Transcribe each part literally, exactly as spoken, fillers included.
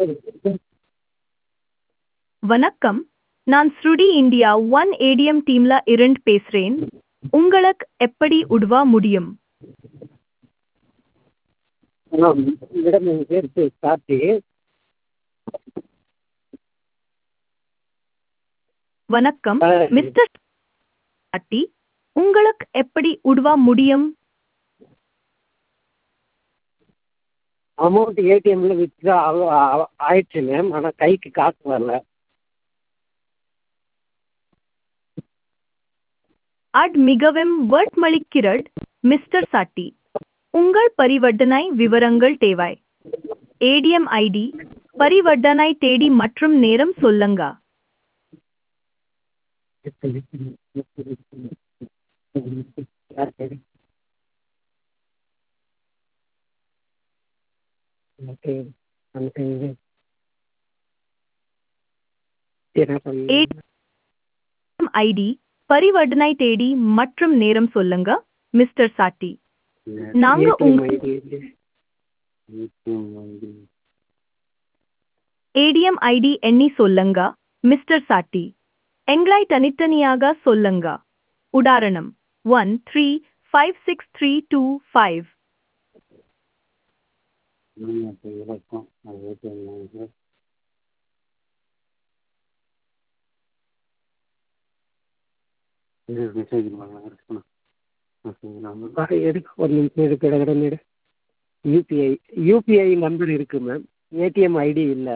வணக்கம், நான் ஸ்ருடி India one ATM டீம்ல இருந்து பேசுறேன். உங்களுக்கு எப்படி உதவ முடியும்? மேடம் மேடம் என் பேர் பே கார்த்தி. வணக்கம் ஆ, மிஸ்டர் கார்த்தி, உங்களுக்கு எப்படி உதவ முடியும்? அமௌண்ட் ஏடிஎம்ல வித்ட்ரா ஆயிடுச்சு மேம். ஆனால் கைக்கு காசு வரல. அது மிகவும் வருத்தமளிக்கிறது மிஸ்டர் சாட்டி. உங்கள் பரிவர்த்தனை விவரங்கள் தேவை. ஏடிஎம் ஐடி, பரிவர்த்தனை தேதி மற்றும் நேரம் சொல்லுங்க. ஓகே எனக்கு இது என்ன பண்ண ஏடிஎம் ஐடி, பரிவர்த்தனை தேதி மற்றும் நேரம் சொல்லுங்க மிஸ்டர் சாட்டி. நாங்க ஏடிஎம் உங்க ID ATM ID ATM ID எண்ணி சொல்லுங்க மிஸ்டர் சாட்டி. எங்களை தனித்தனியாக சொல்லுங்க. உதாரணம் one three five six three two five. இருக்கும் ஏடிஎம் ஐடி மெசேஜ் இருக்கணும். எடுக்க ஒரு நிமிஷம் எடுக்க கடகடன்னு எடு. யூபிஐ யூபிஐ நம்பர் இருக்கு மேம். ஏடிஎம் ஐடி இல்லை.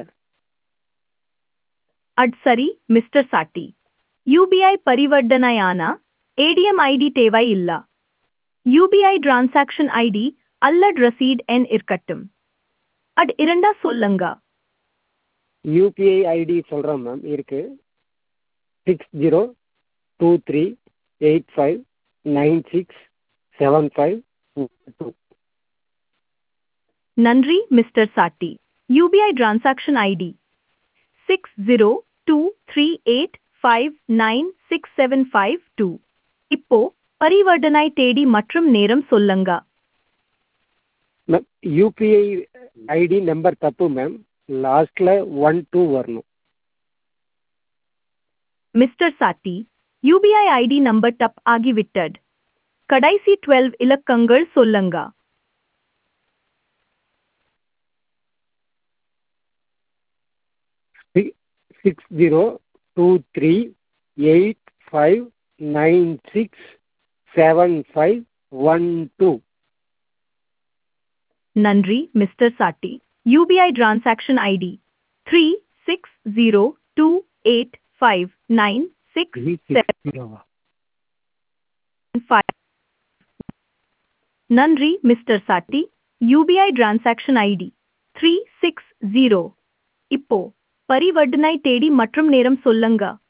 அது சரி mister Chatty. UPI பரிவர்த்தனையான ATM ID தேவை இல்ல. யூபிஐ டிரான்சாக்ஷன் ஐடி அல்லது ரசீட் எண் இருக்கட்டும். அது இரண்டா சொல்லுங்க. யூபிஐ ஐடி சொல்கிறேன் மேம். இருக்கு six zero two three eight five nine six seven five two. நன்றி mister Chatty. UPI transaction ID six zero two three eight five nine six seven five two. இப்போ பரிவர்த்தனை தேதி மற்றும் நேரம் சொல்லுங்க. மேம் யூபிஐ ஐடி நம்பர் தப்பு ma'am. லாஸ்ட்டில் one two வரணும். Mister Chatty, UPI ID number தப் ஆகிவிட்டது. கடைசி டுவெல்வ் இலக்கங்கள் சொல்லுங்க. Six zero two three eight five nine six seven five one two. நன்றி mister Chatty. UPI transaction ID three six zero two eight five nine six seven five. நன்றி mister Chatty. UPI transaction ID three six zero. இப்போ பரிவர்த்தனை தேதி மற்றும் நேரம் சொல்லுங்க.